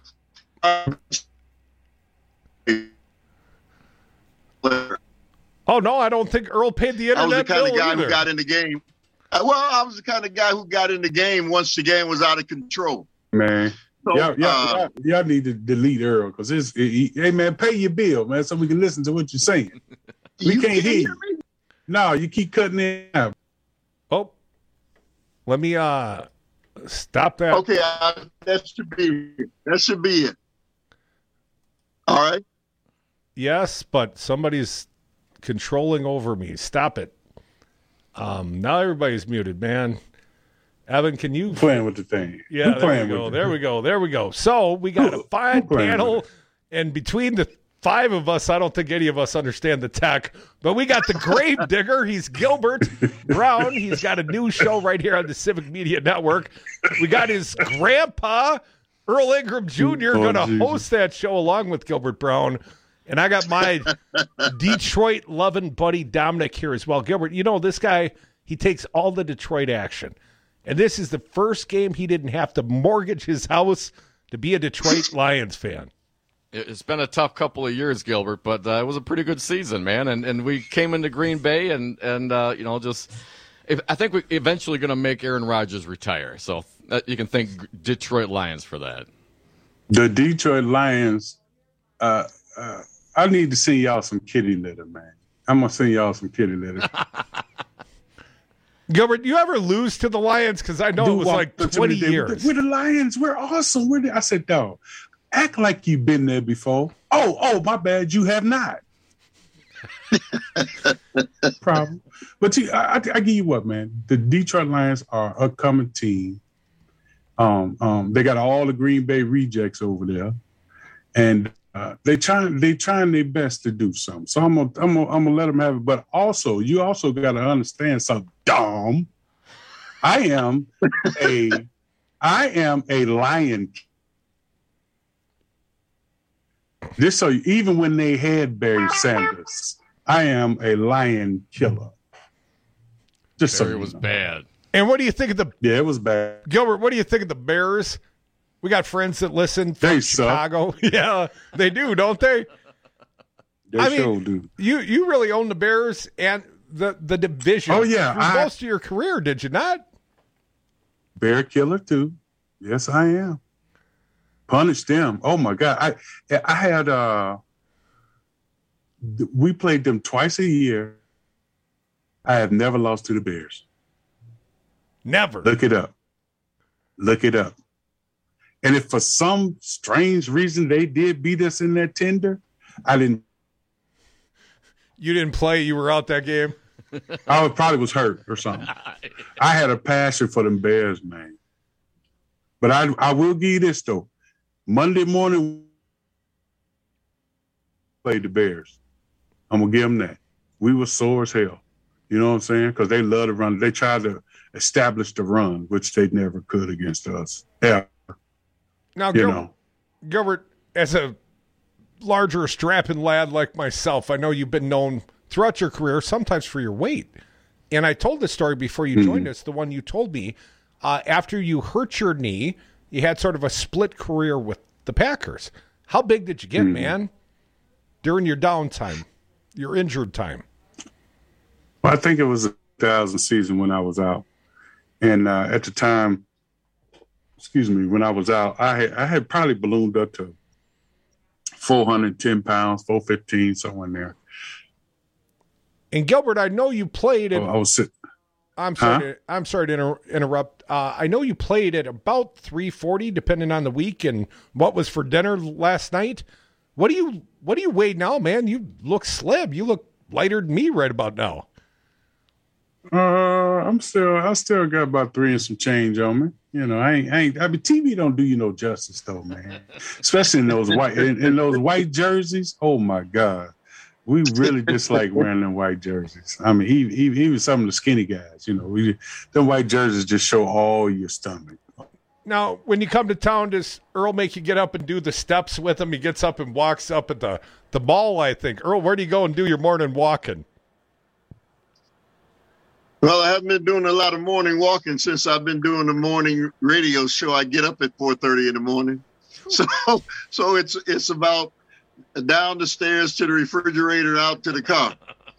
Oh, no, I don't think Earl paid the internet I was the kind of guy either. who got in the game. I was the kind of guy who got in the game once the game was out of control. Man, So, y'all need to delete Earl because hey man, pay your bill, man, so we can listen to what you're saying. We can't hear you. No, you keep cutting it out. Oh, let me stop that. Okay, that should be it. All right. Yes, but somebody's controlling over me. Stop it. Now everybody's muted, man. Evan, can you playing with the thing? Yeah, there we go. So we got a fine panel, and between the five of us, I don't think any of us understand the tech, but we got the Grave Digger. He's Gilbert Brown. He's got a new show right here on the Civic Media Network. We got his grandpa, Earl Ingram Jr., going to host that show along with Gilbert Brown. And I got my Detroit loving buddy Dominic here as well. Gilbert, this guy, he takes all the Detroit action. And this is the first game he didn't have to mortgage his house to be a Detroit Lions fan. It's been a tough couple of years, Gilbert, but it was a pretty good season, man. And we came into Green Bay and I think we're eventually going to make Aaron Rodgers retire. So you can thank Detroit Lions for that. The Detroit Lions, I need to send y'all some kitty litter, man. I'm going to send y'all some kitty litter. Gilbert, you ever lose to the Lions? Because I know it was like 20 years. We're the Lions. We're awesome. I said, dog, act like you've been there before. Oh, my bad. You have not. Problem. But I give you what, man. The Detroit Lions are a coming team. They got all the Green Bay rejects over there. And they trying their best to do something. So I'm gonna let them have it. But you also got to understand something, Dom. I am a lion. So even when they had Barry Sanders, I am a lion killer. Barry was bad. And what do you think of the? Yeah, it was bad. Gilbert, what do you think of the Bears? We got friends that listen from Chicago. Yeah, they do, don't they? They sure do. You really own the Bears and the division. Oh yeah, through most of your career, did you not? Bear killer too. Yes, I am. Punish them. Oh my God, I had we played them twice a year. I have never lost to the Bears. Never. Look it up. And if for some strange reason they did beat us in that tender, I didn't. You didn't play? You were out that game? I probably was hurt or something. I had a passion for them Bears, man. But I will give you this, though. Monday morning, played the Bears. I'm going to give them that. We were sore as hell. You know what I'm saying? Because they love to run. They tried to establish the run, which they never could against us. Yeah. Now, Gilbert, as a larger strapping lad like myself, I know you've been known throughout your career, sometimes for your weight. And I told this story before you joined us, the one you told me. After you hurt your knee, you had sort of a split career with the Packers. How big did you get, man, during your downtime, your injured time? Well, I think it was a 2000 season when I was out. And at the time, when I was out, I had probably ballooned up to 410 pounds, 415, somewhere in there. And Gilbert, I know you played at. I was sick. I'm sorry to interrupt. I know you played at about 340, depending on the week and what was for dinner last night. What do you weigh now, man? You look slim. You look lighter than me right about now. I still got about 3 and some change on me. You know, I mean, TV don't do you no justice though, man. Especially in those white jerseys. Oh my God. We really dislike wearing them white jerseys. I mean, even some of the skinny guys, you know, them white jerseys just show all your stomach. Now, when you come to town, does Earl make you get up and do the steps with him? He gets up and walks up at the mall, I think. Earl, where do you go and do your morning walking? Well, I haven't been doing a lot of morning walking since I've been doing the morning radio show. I get up at 4:30 in the morning. So it's about down the stairs to the refrigerator, out to the car.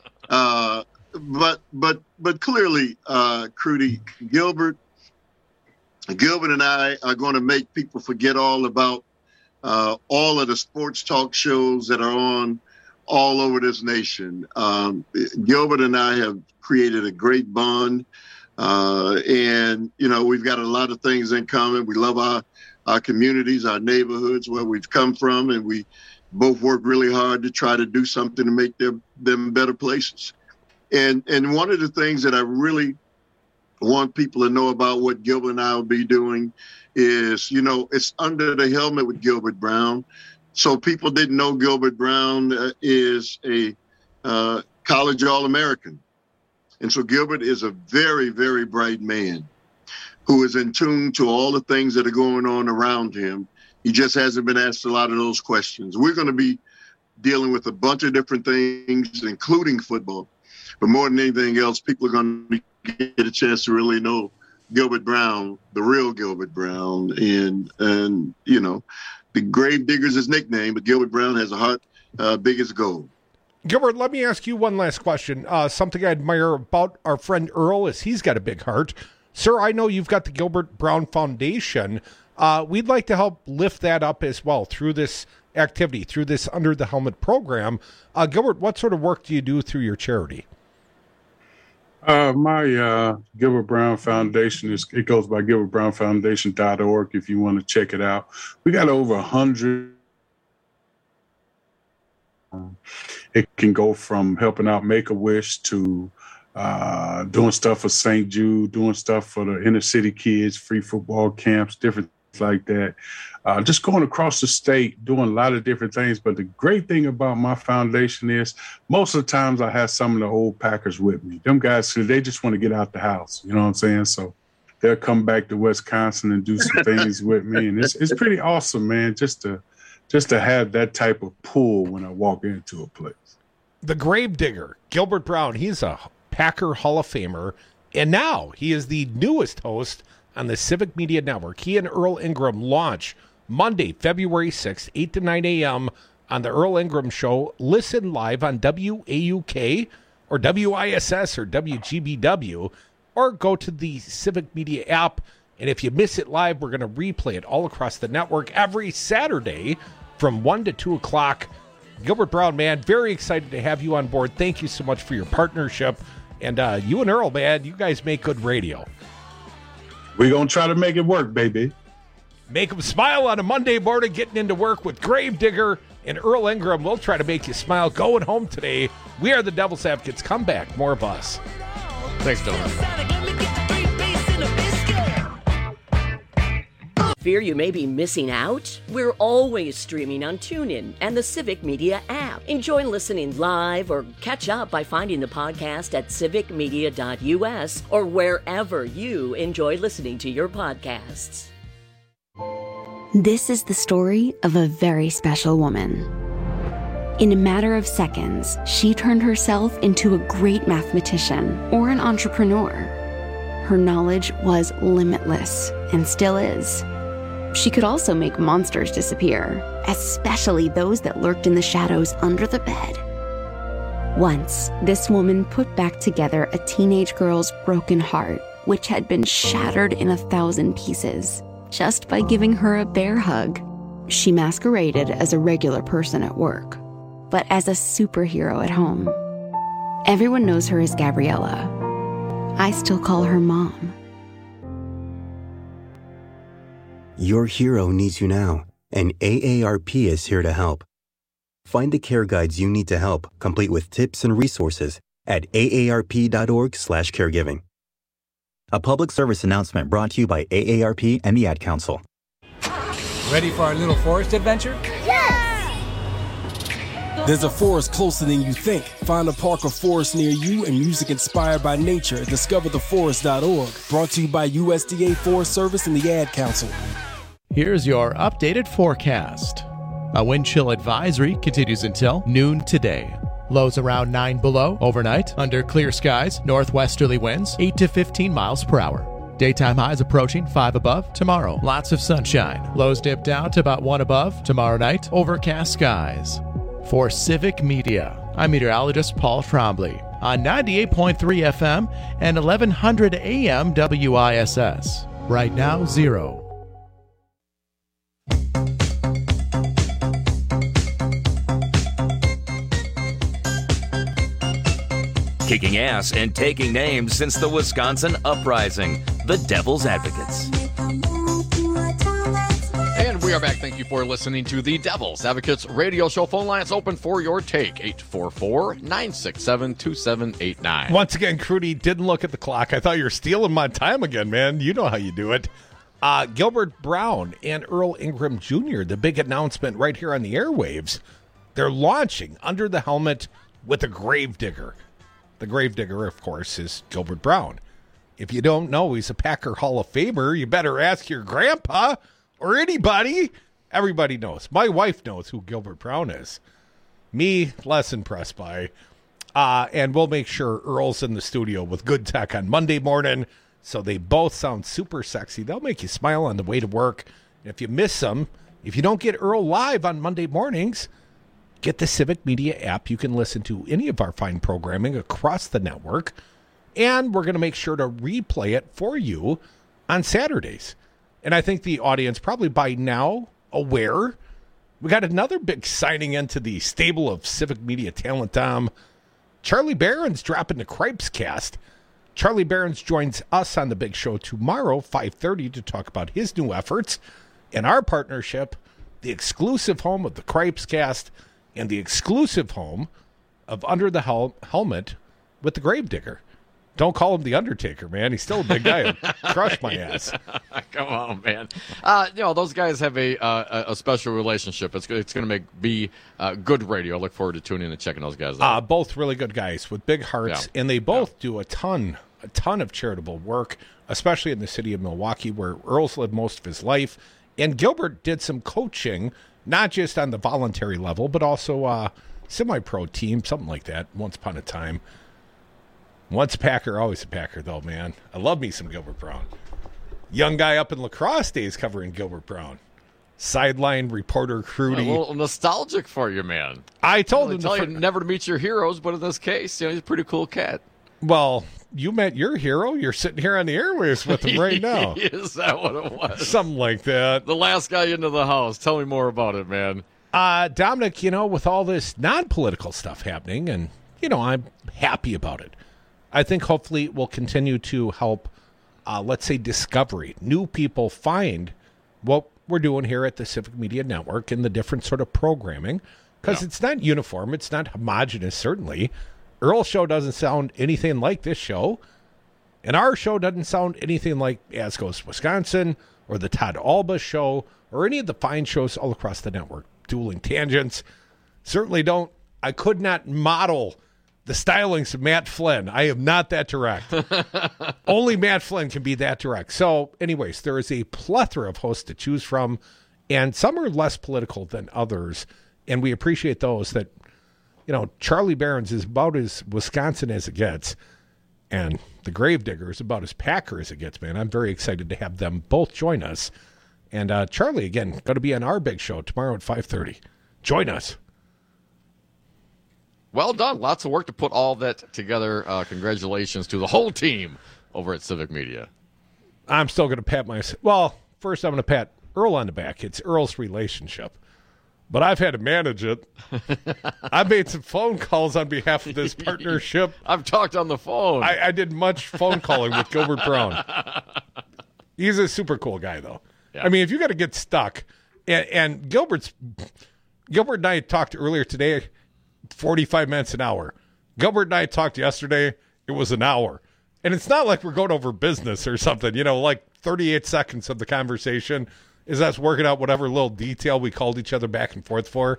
But clearly, Crudy, Gilbert and I are going to make people forget all about all of the sports talk shows that are on all over this nation. Gilbert and I have created a great bond, and you know, we've got a lot of things in common. We love our communities, our neighborhoods, where we've come from, and we both work really hard to try to do something to make them better places. And one of the things that I really want people to know about what Gilbert and I will be doing is, you know, it's Under the Helmet with Gilbert Brown. So people didn't know Gilbert Brown is a college All-American. And so Gilbert is a very, very bright man who is in tune to all the things that are going on around him. He just hasn't been asked a lot of those questions. We're going to be dealing with a bunch of different things, including football. But more than anything else, people are going to get a chance to really know Gilbert Brown, the real Gilbert Brown. And you know, the Grave Digger's his nickname, but Gilbert Brown has a heart big as gold. Gilbert, let me ask you one last question. Something I admire about our friend Earl is he's got a big heart. Sir, I know you've got the Gilbert Brown Foundation. We'd like to help lift that up as well through this activity, through this Under the Helmet program. Gilbert, what sort of work do you do through your charity? My Gilbert Brown Foundation it goes by gilbertbrownfoundation.org if you want to check it out. We got over 100. It can go from helping out Make-A-Wish to doing stuff for St. Jude, doing stuff for the inner city kids, free football camps, different things like that. Just going across the state, doing a lot of different things. But the great thing about my foundation is most of the times I have some of the old Packers with me. Them guys, they just want to get out the house. You know what I'm saying? So they'll come back to Wisconsin and do some things with me. And it's pretty awesome, man, just to have that type of pull when I walk into a place. The Grave Digger, Gilbert Brown, he's a Packer Hall of Famer, and now he is the newest host on the Civic Media Network. He and Earl Ingram launch Monday, February 6th, 8 to 9 a.m. on the Earl Ingram Show. Listen live on WAUK or WISS or WGBW, or go to the Civic Media app. And if you miss it live, we're going to replay it all across the network every Saturday from 1 to 2 o'clock. Gilbert Brown, man, very excited to have you on board. Thank you so much for your partnership. And you and Earl, man, you guys make good radio. We're going to try to make it work, baby. Make them smile on a Monday morning, getting into work with Grave Digger and Earl Ingram. We'll try to make you smile going home today. We are the Devil's Advocates. Come back. More of us. Thanks, Dylan. Fear you may be missing out? We're always streaming on TuneIn and the Civic Media app. Enjoy listening live or catch up by finding the podcast at civicmedia.us or wherever you enjoy listening to your podcasts. This is the story of a very special woman. In a matter of seconds, she turned herself into a great mathematician or an entrepreneur. Her knowledge was limitless and still is. She could also make monsters disappear, especially those that lurked in the shadows under the bed. Once, this woman put back together a teenage girl's broken heart, which had been shattered in 1,000 pieces, just by giving her a bear hug. She masqueraded as a regular person at work, but as a superhero at home. Everyone knows her as Gabriella. I still call her Mom. Your hero needs you now, and AARP is here to help. Find the care guides you need to help, complete with tips and resources at aarp.org/caregiving. A public service announcement brought to you by AARP and the Ad Council. Ready for our little forest adventure? Yes! There's a forest closer than you think. Find a park or forest near you and music inspired by nature at discovertheforest.org. Brought to you by USDA Forest Service and the Ad Council. Here's your updated forecast. A wind chill advisory continues until noon today. Lows around 9 below overnight. Under clear skies, northwesterly winds 8 to 15 miles per hour. Daytime highs approaching 5 above tomorrow. Lots of sunshine. Lows dip down to about 1 above tomorrow night. Overcast skies. For Civic Media, I'm meteorologist Paul Trombley on 98.3 FM and 1100 AM WISS. Right now, 0. Kicking ass and taking names since the Wisconsin Uprising, the Devil's Advocates. And we are back. Thank you for listening to the Devil's Advocates radio show. Phone lines open for your take. 844-967-2789. Once again, Crudy didn't look at the clock. I thought you were stealing my time again, man. You know how you do it. Gilbert Brown and Earl Ingram Jr., the big announcement right here on the airwaves. They're launching Under the Helmet with a Gravedigger. The Gravedigger, of course, is Gilbert Brown. If you don't know he's a Packer Hall of Famer, you better ask your grandpa or anybody. Everybody knows. My wife knows who Gilbert Brown is. Me, less impressed by. And we'll make sure Earl's in the studio with good tech on Monday morning, so they both sound super sexy. They'll make you smile on the way to work. And if you miss them, if you don't get Earl live on Monday mornings, get the Civic Media app. You can listen to any of our fine programming across the network. And we're going to make sure to replay it for you on Saturdays. And I think the audience probably by now aware. We got another big signing into the stable of Civic Media talent. Charlie Barron's dropping the Cripes Cast. Charlie Barron's joins us on the big show tomorrow, 5:30, to talk about his new efforts and our partnership, the exclusive home of the Cripes Cast and the exclusive home of Under the Helmet with the Gravedigger. Don't call him the Undertaker, man. He's still a big guy. Crush my ass. Come on, man. Those guys have a special relationship. It's going to be good radio. I look forward to tuning in and checking those guys out. Both really good guys with big hearts, and they both do a ton of charitable work, especially in the city of Milwaukee, where Earl's lived most of his life. And Gilbert did some coaching, not just on the voluntary level, but also semi-pro team, something like that, once upon a time. Once a Packer, always a Packer, though, man. I love me some Gilbert Brown. Young guy up in lacrosse days covering Gilbert Brown. Sideline reporter Crudy. A little nostalgic for you, man. I told him tell you never to meet your heroes, but in this case, he's a pretty cool cat. Well, you met your hero. You're sitting here on the airwaves with him right now. Is that what it was? Something like that. The last guy into the house. Tell me more about it, man. Dominic, with all this non-political stuff happening, and, I'm happy about it. I think hopefully it will continue to help, let's say, discovery. New people find what we're doing here at the Civic Media Network and the different sort of programming, because it's not uniform. It's not homogenous, certainly. Earl's show doesn't sound anything like this show, and our show doesn't sound anything like As Goes Wisconsin or the Todd Alba show or any of the fine shows all across the network. Dueling Tangents. Certainly don't. I could not model the stylings of Matt Flynn. I am not that direct. Only Matt Flynn can be that direct. So, anyways, there is a plethora of hosts to choose from, and some are less political than others, and we appreciate those that, Charlie Barron's is about as Wisconsin as it gets, and the Gravedigger is about as Packer as it gets, man. I'm very excited to have them both join us. And Charlie, again, going to be on our big show tomorrow at 5:30. Join us. Well done. Lots of work to put all that together. Congratulations to the whole team over at Civic Media. I'm still going to pat myself. Well, first I'm going to pat Earl on the back. It's Earl's relationship. But I've had to manage it. I've made some phone calls on behalf of this partnership. I've talked on the phone. I did much phone calling with Gilbert Brown. He's a super cool guy, though. Yeah. I mean, if you got to get stuck, and Gilbert and I talked earlier today, 45 minutes an hour. Gilbert and I talked yesterday. It was an hour. And it's not like we're going over business or something. You know, like 38 seconds of the conversation is us working out whatever little detail we called each other back and forth for.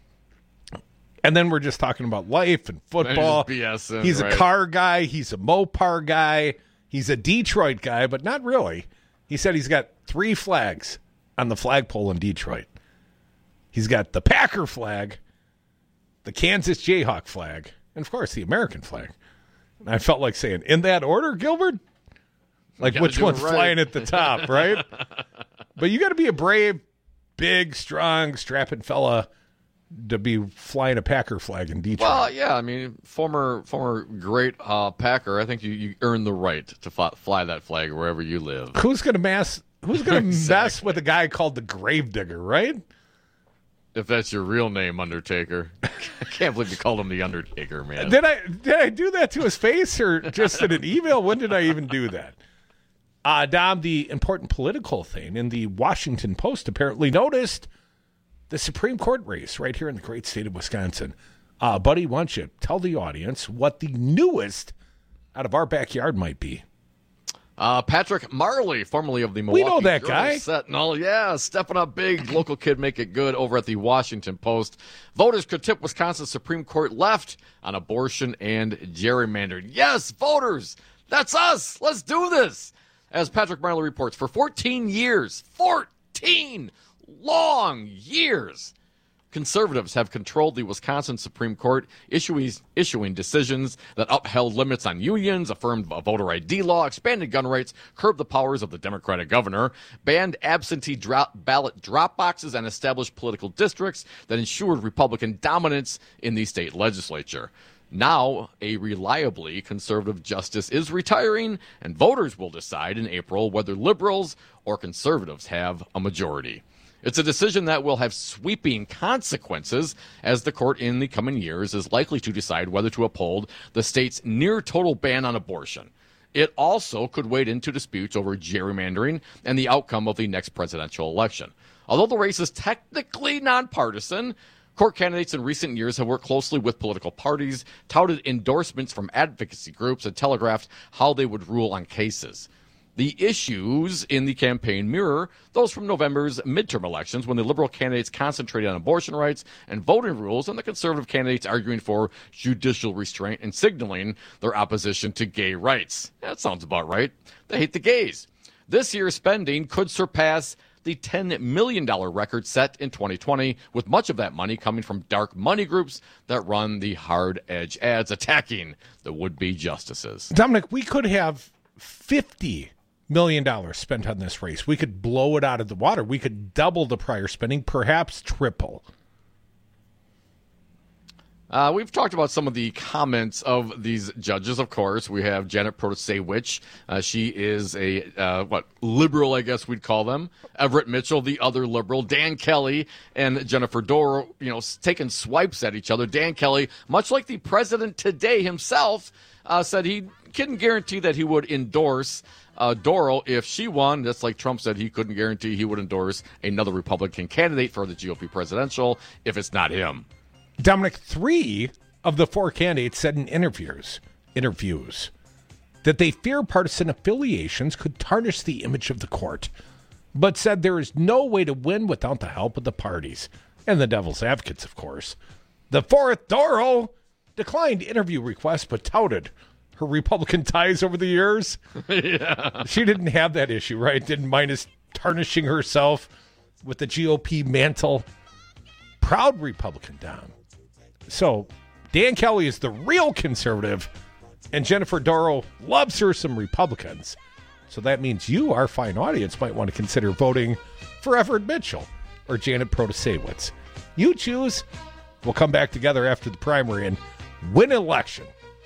And then we're just talking about life and football. BSing, he's right. a car guy. He's a Mopar guy. He's a Detroit guy, but not really. He said he's got 3 flags on the flagpole in Detroit. He's got the Packer flag, the Kansas Jayhawk flag, and, of course, the American flag. And I felt like saying, in that order, Gilbert? Like, which one's flying at the top, right? But you got to be a brave, big, strong, strapping fella to be flying a Packer flag in Detroit. Well, yeah, I mean, former great Packer. I think you earn the right to fly that flag wherever you live. Who's going to mess with a guy called the Gravedigger, right? If that's your real name, Undertaker. I can't believe you called him the Undertaker, man. Did I do that to his face or just in an email? When did I even do that? Dom, the important political thing in the Washington Post apparently noticed the Supreme Court race right here in the great state of Wisconsin. Buddy, why don't you tell the audience what the newest out of our backyard might be? Patrick Marley, formerly of the Milwaukee We know that Journal guy. Sentinel. Yeah, stepping up big. Local kid make it good over at the Washington Post. Voters could tip Wisconsin's Supreme Court left on abortion and gerrymandering. Yes, voters, that's us. Let's do this. As Patrick Marley reports, for 14 years, 14 long years, conservatives have controlled the Wisconsin Supreme Court, issuing decisions that upheld limits on unions, affirmed a voter ID law, expanded gun rights, curbed the powers of the Democratic governor, banned absentee ballot drop boxes, and established political districts that ensured Republican dominance in the state legislature. Now, a reliably conservative justice is retiring, and voters will decide in April whether liberals or conservatives have a majority. It's a decision that will have sweeping consequences, as the court in the coming years is likely to decide whether to uphold the state's near-total ban on abortion. It also could wade into disputes over gerrymandering and the outcome of the next presidential election. Although the race is technically nonpartisan, court candidates in recent years have worked closely with political parties, touted endorsements from advocacy groups, and telegraphed how they would rule on cases. The issues in the campaign mirror those from November's midterm elections, when the liberal candidates concentrated on abortion rights and voting rules, and the conservative candidates arguing for judicial restraint and signaling their opposition to gay rights. That sounds about right. They hate the gays. This year's spending could surpass the $10 million record set in 2020, with much of that money coming from dark money groups that run the hard edge ads attacking the would-be justices. Dominic, we could have $50 million spent on this race. We could blow it out of the water. We could double the prior spending, perhaps triple. We've talked about some of the comments of these judges, of course. We have Janet Protasiewicz. She is a, liberal, I guess we'd call them. Everett Mitchell, the other liberal. Dan Kelly and Jennifer Dorow, taking swipes at each other. Dan Kelly, much like the president today himself, said he couldn't guarantee that he would endorse Dorow if she won. That's like Trump said he couldn't guarantee he would endorse another Republican candidate for the GOP presidential if it's not him. Dominic, 3 of the 4 candidates said in interviews that they fear partisan affiliations could tarnish the image of the court, but said there is no way to win without the help of the parties and the devil's advocates, of course. The 4th, Dorow, declined interview requests but touted her Republican ties over the years. Yeah. She didn't have that issue, right? Didn't mind us tarnishing herself with the GOP mantle. Proud Republican, Dom. So Dan Kelly is the real conservative, and Jennifer Dorow loves her some Republicans. So that means you, our fine audience, might want to consider voting for Everett Mitchell or Janet Protasiewicz. You choose. We'll come back together after the primary and win an election.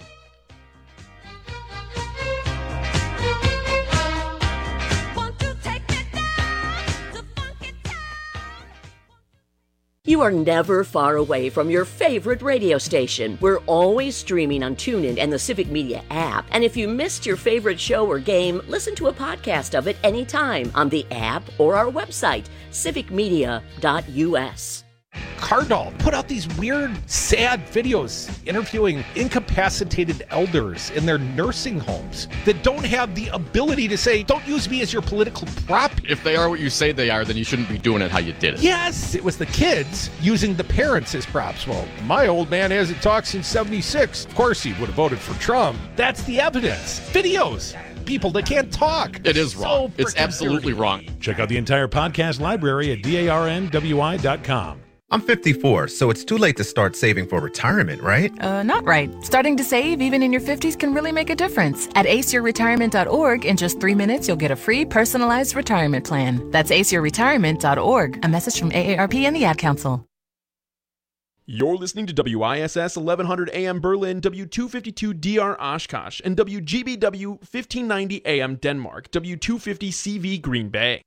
You are never far away from your favorite radio station. We're always streaming on TuneIn and the Civic Media app. And if you missed your favorite show or game, listen to a podcast of it anytime on the app or our website, civicmedia.us. Cardahl put out these weird, sad videos interviewing incapacitated elders in their nursing homes that don't have the ability to say, don't use me as your political prop. If they are what you say they are, then you shouldn't be doing it how you did it. Yes, it was the kids using the parents as props. Well, my old man hasn't talked since 76. Of course he would have voted for Trump. That's the evidence. Videos. People that can't talk. It is wrong. So it's absolutely wrong. Check out the entire podcast library at darnwi.com. I'm 54, so it's too late to start saving for retirement, right? Not right. Starting to save even in your 50s can really make a difference. At aceyourretirement.org, in just 3 minutes, you'll get a free personalized retirement plan. That's aceyourretirement.org. A message from AARP and the Ad Council. You're listening to WISS 1100 AM Berlin, W252 DR Oshkosh, and WGBW 1590 AM Denmark, W250 CV Green Bay.